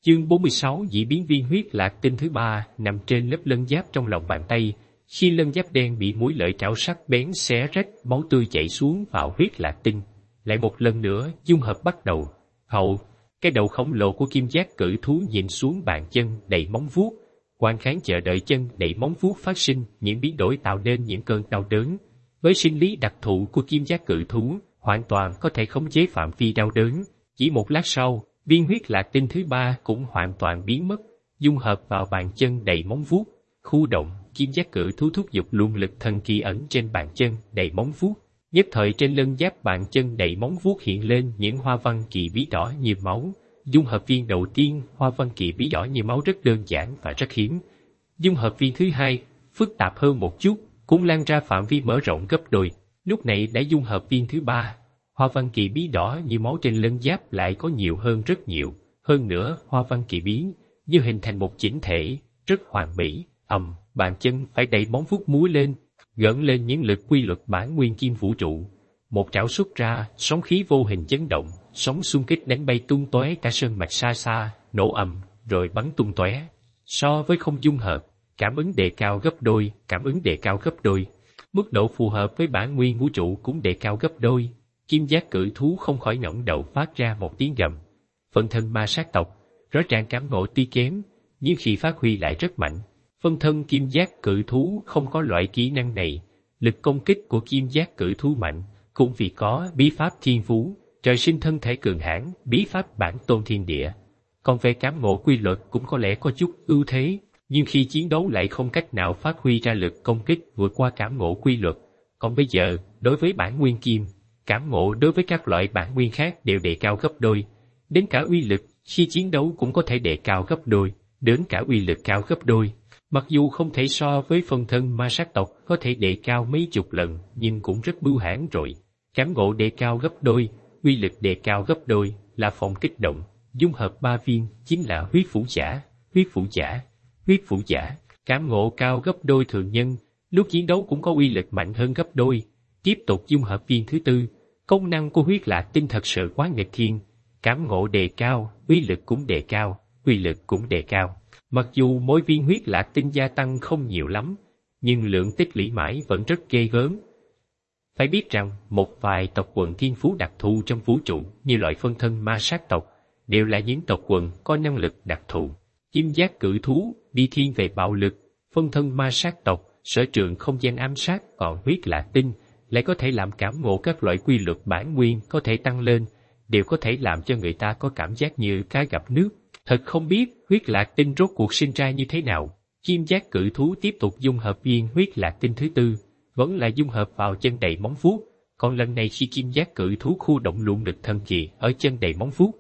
Chương 46 Dị biến viên huyết lạc tinh thứ ba nằm trên lớp lân giáp trong lòng bàn tay. Khi lân giáp đen bị mũi lợi trảo sắc bén xé rách, máu tươi chảy xuống vào huyết lạc tinh. Lại một lần nữa, dung hợp bắt đầu. Hậu, cái đầu khổng lồ của kim giác cự thú nhìn xuống bàn chân đầy móng vuốt. Quan khán chờ đợi chân đầy móng vuốt phát sinh những biến đổi tạo nên những cơn đau đớn. Với sinh lý đặc thù của kim giác cự thú, hoàn toàn có thể khống chế phạm vi đau đớn. Chỉ một lát sau, viên huyết lạc tinh thứ ba cũng hoàn toàn biến mất, dung hợp vào bàn chân đầy móng vuốt. Khu động, kim giác cự thú thúc giục luồng lực thần kỳ ẩn trên bàn chân đầy móng vuốt. Nhất thời trên lân giáp bàn chân đầy móng vuốt hiện lên những hoa văn kỳ bí đỏ như máu. Dung hợp viên đầu tiên, hoa văn kỳ bí đỏ như máu rất đơn giản và rất hiếm. Dung hợp viên thứ hai, phức tạp hơn một chút, cũng lan ra phạm vi mở rộng gấp đôi. Lúc này đã dung hợp viên thứ ba. Hoa văn kỳ bí đỏ như máu trên lân giáp lại có nhiều hơn rất nhiều. Hơn nữa, hoa văn kỳ bí như hình thành một chỉnh thể, rất hoàn mỹ. Bàn chân phải đẩy móng vuốt múa lên, gợn lên những lực quy luật bản nguyên kim vũ trụ. Một trảo xuất ra, sóng khí vô hình chấn động, sóng xung kích đánh bay tung tóe cả sơn mạch xa xa, nổ ầm, rồi bắn tung tóe. So với không dung hợp, cảm ứng đề cao gấp đôi, cảm ứng đề cao gấp đôi. Mức độ phù hợp với bản nguyên vũ trụ cũng đề cao gấp đôi. Kim giác cự thú không khỏi ngẩng đầu phát ra một tiếng gầm. Phân thân ma sát tộc, rõ ràng cảm ngộ tuy kém, nhưng khi phát huy lại rất mạnh. Phân thân kim giác cự thú không có loại kỹ năng này. Lực công kích của kim giác cự thú mạnh, cũng vì có bí pháp thiên phú, trời sinh thân thể cường hãn, bí pháp bản tôn thiên địa. Còn về cảm ngộ quy luật cũng có lẽ có chút ưu thế, nhưng khi chiến đấu lại không cách nào phát huy ra lực công kích vượt qua cảm ngộ quy luật. Còn bây giờ, đối với bản nguyên kim, cảm ngộ đối với các loại bản nguyên khác đều đề cao gấp đôi. Đến cả uy lực, khi chiến đấu cũng có thể đề cao gấp đôi, đến cả uy lực cao gấp đôi. Mặc dù không thể so với phân thân ma sát tộc có thể đề cao mấy chục lần, nhưng cũng rất bưu hãn rồi. Cảm ngộ đề cao gấp đôi, uy lực đề cao gấp đôi, là phòng kích động. Dung hợp ba viên chính là huyết phủ giả, huyết phủ giả, huyết phủ giả. Cảm ngộ cao gấp đôi thường nhân, lúc chiến đấu cũng có uy lực mạnh hơn gấp đôi. Tiếp tục dung hợp viên thứ tư, công năng của huyết lạc tinh thật sự quá nghịch thiên. Cảm ngộ đề cao, uy lực cũng đề cao, uy lực cũng đề cao. Mặc dù mỗi viên huyết lạc tinh gia tăng không nhiều lắm, nhưng lượng tích lũy mãi vẫn rất ghê gớm. Phải biết rằng, một vài tộc quần thiên phú đặc thù trong vũ trụ như loại phân thân ma sát tộc, đều là những tộc quần có năng lực đặc thù. Kim giác cự thú đi thiên về bạo lực, phân thân ma sát tộc, sở trường không gian ám sát, còn huyết lạc tinh lại có thể làm cảm ngộ các loại quy luật bản nguyên có thể tăng lên, đều có thể làm cho người ta có cảm giác như cá gặp nước. Thật không biết huyết lạc tinh rốt cuộc sinh ra như thế nào. Kim giác cự thú tiếp tục dung hợp viên huyết lạc tinh thứ tư, vẫn là dung hợp vào chân đầy móng vuốt. Còn lần này khi kim giác cự thú khu động luồng lực thần kỳ ở chân đầy móng vuốt,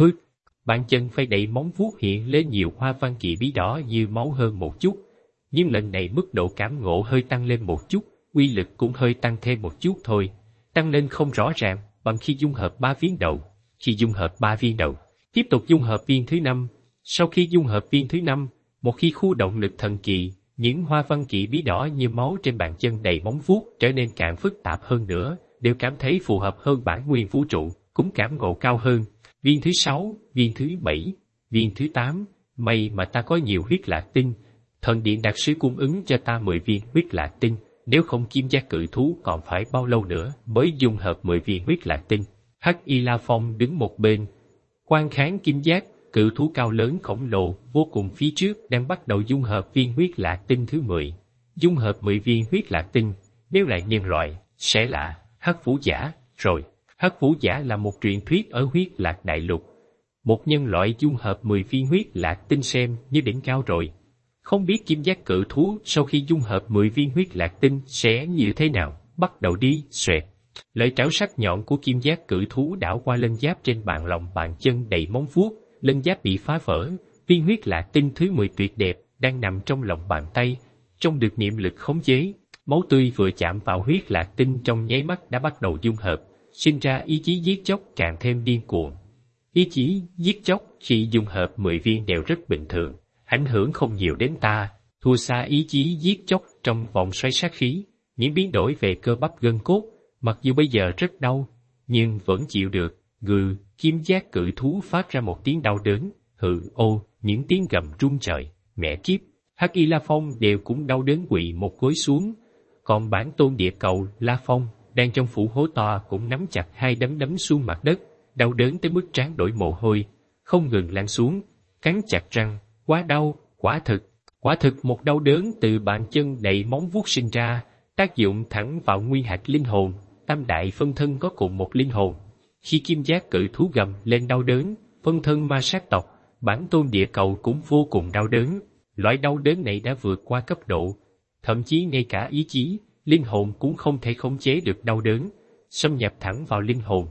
bàn chân phải đẩy móng vuốt hiện lên nhiều hoa văn kỳ bí đỏ như máu hơn một chút. Nhưng lần này mức độ cảm ngộ hơi tăng lên một chút, uy lực cũng hơi tăng thêm một chút thôi. Tăng lên không rõ ràng bằng khi dung hợp ba viên đầu. Khi dung hợp ba viên đầu, tiếp tục dung hợp viên thứ năm. Sau khi dung hợp viên thứ năm, một khi khu động lực thần kỳ, những hoa văn kỳ bí đỏ như máu trên bàn chân đầy móng vuốt trở nên càng phức tạp hơn nữa, đều cảm thấy phù hợp hơn bản nguyên vũ trụ, cũng cảm ngộ cao hơn. Viên thứ 6, viên thứ 7, viên thứ 8, may mà ta có nhiều huyết lạc tinh. Thần điện đặc sứ cung ứng cho ta 10 viên huyết lạc tinh, nếu không kim giác cự thú còn phải bao lâu nữa mới dung hợp 10 viên huyết lạc tinh. Hắc Y La Phong đứng một bên, quan khán kim giác cự thú cao lớn khổng lồ vô cùng phía trước đang bắt đầu dung hợp viên huyết lạc tinh thứ 10. Dung hợp 10 viên huyết lạc tinh, nếu là nhân loại, sẽ là Hắc Vũ Giả rồi. Hắc Vũ Giả là một truyền thuyết ở huyết lạc đại lục. Một nhân loại dung hợp 10 viên huyết lạc tinh xem như đỉnh cao rồi. Không biết kim giác cự thú sau khi dung hợp 10 viên huyết lạc tinh sẽ như thế nào. Bắt đầu đi, xoẹt. Lợi trảo sắc nhọn của kim giác cự thú đảo qua lân giáp trên bàn lòng bàn chân đầy móng vuốt, lân giáp bị phá vỡ. Viên huyết lạc tinh thứ 10 tuyệt đẹp đang nằm trong lòng bàn tay, trong được niệm lực khống chế. Máu tươi vừa chạm vào huyết lạc tinh trong nháy mắt đã bắt đầu dung hợp, sinh ra ý chí giết chóc càng thêm điên cuồng. Ý chí giết chóc khi dung hợp 10 viên đều rất bình thường, ảnh hưởng không nhiều đến ta, thua xa ý chí giết chóc trong vòng xoáy sát khí. Những biến đổi về cơ bắp gân cốt, mặc dù bây giờ rất đau, nhưng vẫn chịu được. Kim giác cự thú phát ra một tiếng đau đớn, hừ ô, những tiếng gầm rung trời, mẹ kiếp, Hắc Y La Phong đều cũng đau đớn quỳ một gối xuống. Còn bản tôn địa cầu La Phong đang trong phủ hố to cũng nắm chặt hai đấm xuống mặt đất, đau đớn tới mức trán đổ mồ hôi, không ngừng lăn xuống, cắn chặt răng, quá đau, quả thực một đau đớn từ bàn chân đầy móng vuốt sinh ra, tác dụng thẳng vào nguyên hạt linh hồn, tam đại phân thân có cùng một linh hồn. Khi kim giác cự thú gầm lên đau đớn, phân thân ma sát tộc, bản tôn địa cầu cũng vô cùng đau đớn. Loại đau đớn này đã vượt qua cấp độ, thậm chí ngay cả ý chí, linh hồn cũng không thể khống chế được đau đớn, xâm nhập thẳng vào linh hồn.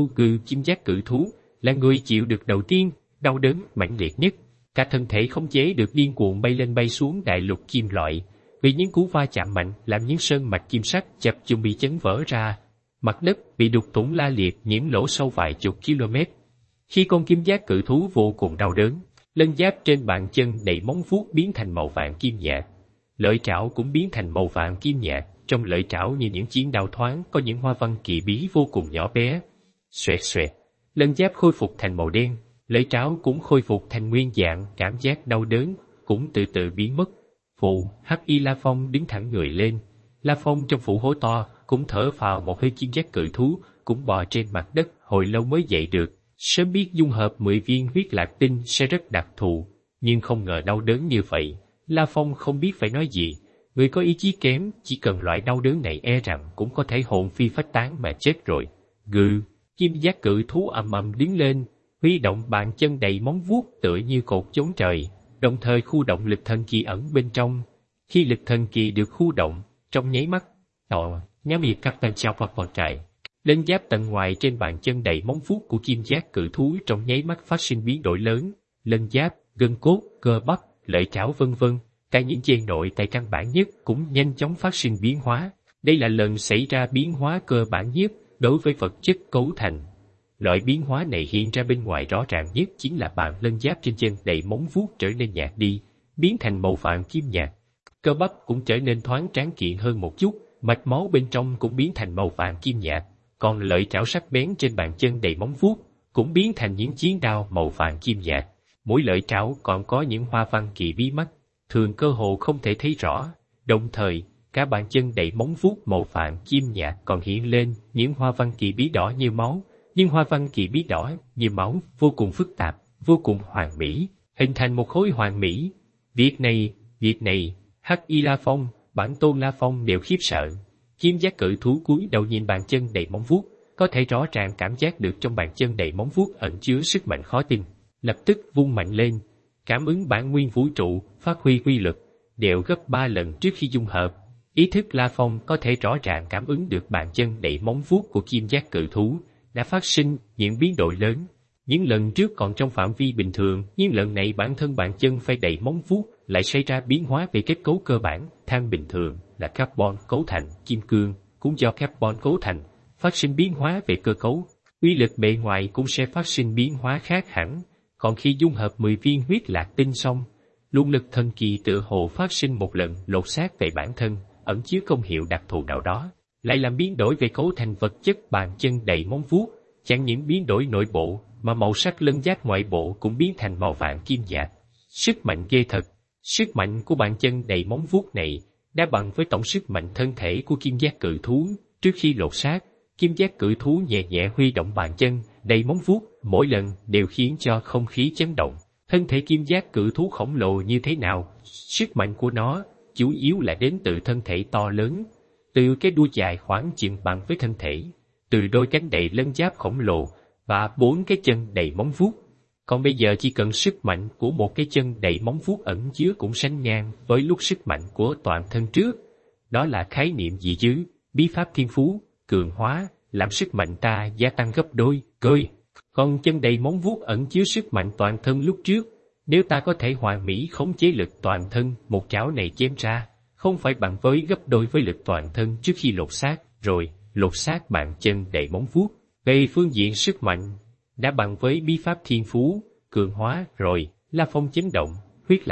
Kim giác cự thú là người chịu được đầu tiên, đau đớn mãnh liệt nhất, cả thân thể khống chế được điên cuồng bay lên bay xuống đại lục kim loại, vì những cú va chạm mạnh làm những sơn mạch kim sắc chập chùng bị chấn vỡ ra, mặt đất bị đục thủng la liệt, nhiễm lỗ sâu vài chục km. Khi con kim giác cự thú vô cùng đau đớn, lân giáp trên bàn chân đầy móng vuốt biến thành màu vàng kim nhạt, lợi trảo cũng biến thành màu vàng kim nhạt, trong lợi trảo như những chiến đao thoáng có những hoa văn kỳ bí vô cùng nhỏ bé. Xoẹt xoẹt, lân giáp khôi phục thành màu đen, lợi trảo cũng khôi phục thành nguyên dạng, cảm giác đau đớn cũng từ từ biến mất. Phụ, Hắc Y La Phong đứng thẳng người lên. La Phong trong phủ hố to cũng thở phào một hơi, kim giác cự thú cũng bò trên mặt đất hồi lâu mới dậy được. Sớm biết dung hợp 10 viên huyết lạc tinh sẽ rất đặc thù, nhưng không ngờ đau đớn như vậy. La Phong không biết phải nói gì. Người có ý chí kém, chỉ cần loại đau đớn này e rằng cũng có thể hồn phi phách tán mà chết rồi. Gừ, kim giác cự thú ầm ầm đứng lên, huy động bàn chân đầy móng vuốt tựa như cột chống trời, đồng thời khu động lực thần kỳ ẩn bên trong. Khi lực thần kỳ được khu động, trong nháy mắt, nhám hiệp các tên trao hoặc trại. Lân giáp tầng ngoài trên bàn chân đầy móng vuốt của kim giác cự thú trong nháy mắt phát sinh biến đổi lớn. Lân giáp, gân cốt, cơ bắp, lợi trảo vân vân, cả những dây nội tại căn bản nhất cũng nhanh chóng phát sinh biến hóa. Đây là lần xảy ra biến hóa cơ bản nhất đối với vật chất cấu thành. Loại biến hóa này hiện ra bên ngoài rõ ràng nhất chính là bàn lân giáp trên chân đầy móng vuốt trở nên nhạt đi, biến thành màu vàng kim nhạt. Cơ bắp cũng trở nên thoáng tráng kiện hơn một chút, mạch máu bên trong cũng biến thành màu vàng kim nhạt. Còn lợi trảo sắc bén trên bàn chân đầy móng vuốt cũng biến thành những chiến đao màu vàng kim nhạt. Mỗi lợi trảo còn có những hoa văn kỳ bí mắt, thường cơ hồ không thể thấy rõ. Đồng thời, cả bàn chân đầy móng vuốt màu vàng kim nhạt còn hiện lên những hoa văn kỳ bí đỏ như máu. Nhưng hoa văn kỳ bí đỏ như máu vô cùng phức tạp, vô cùng hoàn mỹ, hình thành một khối hoàn mỹ. Việc này, Hắc Y La Phong, bản tôn La Phong đều khiếp sợ. Kim giác cự thú cúi đầu nhìn bàn chân đầy móng vuốt, có thể rõ ràng cảm giác được trong bàn chân đầy móng vuốt ẩn chứa sức mạnh khó tin. Lập tức vung mạnh lên, cảm ứng bản nguyên vũ trụ, phát huy quy lực, đều gấp 3 lần trước khi dung hợp. Ý thức La Phong có thể rõ ràng cảm ứng được bàn chân đầy móng vuốt của kim giác cự thú đã phát sinh những biến đổi lớn. Những lần trước còn trong phạm vi bình thường, nhưng lần này bản thân bàn chân phải đầy móng vuốt lại xảy ra biến hóa về kết cấu cơ bản. Than bình thường là carbon cấu thành, kim cương cũng do carbon cấu thành, phát sinh biến hóa về cơ cấu. Uy lực bề ngoài cũng sẽ phát sinh biến hóa khác hẳn. Còn khi dung hợp 10 viên huyết lạc tinh xong, luồng lực thần kỳ tự hồ phát sinh một lần lột xác về bản thân, ẩn chứa công hiệu đặc thù nào đó, lại làm biến đổi về cấu thành vật chất bàn chân đầy móng vuốt. Chẳng những biến đổi nội bộ, mà màu sắc lân giáp ngoại bộ cũng biến thành màu vàng kim nhạt. Sức mạnh ghê thật. Sức mạnh của bàn chân đầy móng vuốt này đã bằng với tổng sức mạnh thân thể của kim giác cự thú. Trước khi lột xác, kim giác cự thú nhẹ nhẹ huy động bàn chân đầy móng vuốt, mỗi lần đều khiến cho không khí chấn động. Thân thể kim giác cự thú khổng lồ như thế nào, sức mạnh của nó chủ yếu là đến từ thân thể to lớn, từ cái đuôi dài khoảng chừng bằng với thân thể, từ đôi cánh đầy lân giáp khổng lồ và 4 cái chân đầy móng vuốt. Còn bây giờ chỉ cần sức mạnh của một cái chân đầy móng vuốt ẩn chứa cũng sánh ngang với lúc sức mạnh của toàn thân trước. Đó là khái niệm gì chứ? Bí pháp thiên phú, cường hóa, làm sức mạnh ta gia tăng gấp đôi, cơi. Còn chân đầy móng vuốt ẩn chứa sức mạnh toàn thân lúc trước. Nếu ta có thể hoàn mỹ khống chế lực toàn thân, một chảo này chém ra, không phải bằng với gấp đôi với lực toàn thân trước khi lột xác, rồi lột xác bàn chân đầy móng vuốt. Về phương diện sức mạnh, đã bằng với bí pháp thiên phú, cường hóa rồi. La Phong chấn động, huyết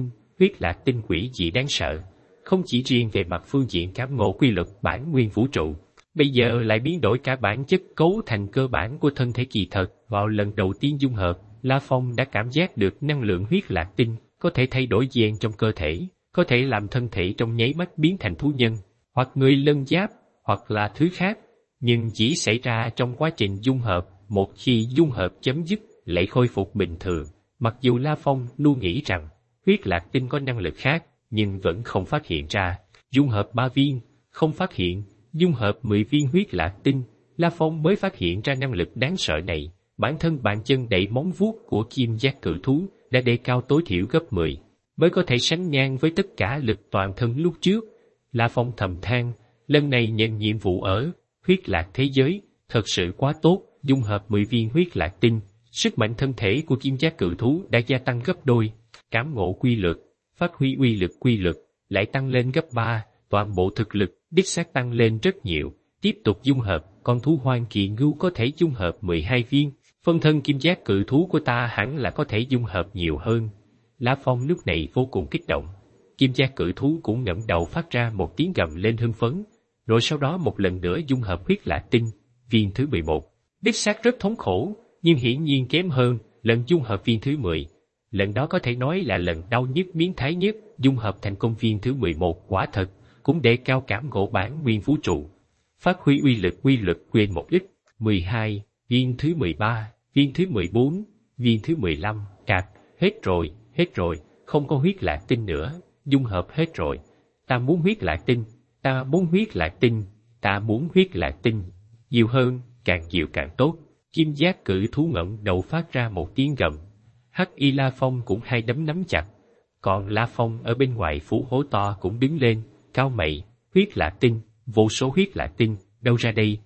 lạc tinh quỷ dị đáng sợ. Không chỉ riêng về mặt phương diện cảm ngộ quy luật bản nguyên vũ trụ, bây giờ lại biến đổi cả bản chất cấu thành cơ bản của thân thể kỳ thật vào lần đầu tiên dung hợp. La Phong đã cảm giác được năng lượng huyết lạc tinh có thể thay đổi gen trong cơ thể, có thể làm thân thể trong nháy mắt biến thành thú nhân, hoặc người lân giáp, hoặc là thứ khác, nhưng chỉ xảy ra trong quá trình dung hợp. Một khi dung hợp chấm dứt, lại khôi phục bình thường. Mặc dù La Phong luôn nghĩ rằng huyết lạc tinh có năng lực khác, nhưng vẫn không phát hiện ra. Dung hợp 3 viên, không phát hiện. Dung hợp 10 viên huyết lạc tinh, La Phong mới phát hiện ra năng lực đáng sợ này. Bản thân bàn chân đậy móng vuốt của kim giác cự thú đã đề cao tối thiểu gấp 10, mới có thể sánh ngang với tất cả lực toàn thân lúc trước. La Phong thầm than, lần này nhận nhiệm vụ ở huyết lạc thế giới, thật sự quá tốt. Dung hợp 10 viên huyết lạc tinh, sức mạnh thân thể của kim giác cự thú đã gia tăng gấp đôi. Cảm ngộ quy luật, phát huy quy lực lại tăng lên gấp 3, toàn bộ thực lực đích xác tăng lên rất nhiều. Tiếp tục dung hợp, con thú hoang kỳ ngưu có thể dung hợp 12 viên, phân thân kim giác cự thú của ta hẳn là có thể dung hợp nhiều hơn. La Phong lúc này vô cùng kích động. Kim giác cự thú cũng ngẩng đầu phát ra một tiếng gầm lên hưng phấn, rồi sau đó một lần nữa dung hợp huyết lạc tinh, viên thứ 11. Đích xác rất thống khổ, nhưng hiển nhiên kém hơn lần dung hợp viên thứ 10. Lần đó có thể nói là lần đau nhất biến thái nhất. Dung hợp thành công viên thứ 11 quả thật cũng đề cao cảm ngộ bản nguyên vũ trụ, phát huy quy lực quên một ít. 12, viên thứ 13, viên thứ 14, viên thứ 15, cạc, hết rồi, không có huyết lạc tinh nữa, dung hợp hết rồi. Ta muốn huyết lạc tinh, ta muốn huyết lạc tinh, ta muốn huyết lạc tinh, nhiều hơn, càng nhiều càng tốt. Kim giác cự thú ngẩng đầu phát ra một tiếng gầm. Hắc Y La Phong cũng hai đấm nắm chặt, còn La Phong ở bên ngoài phủ hố to cũng đứng lên, cao mày. Huyết lạc tinh, vô số huyết lạc tinh, đâu ra đây?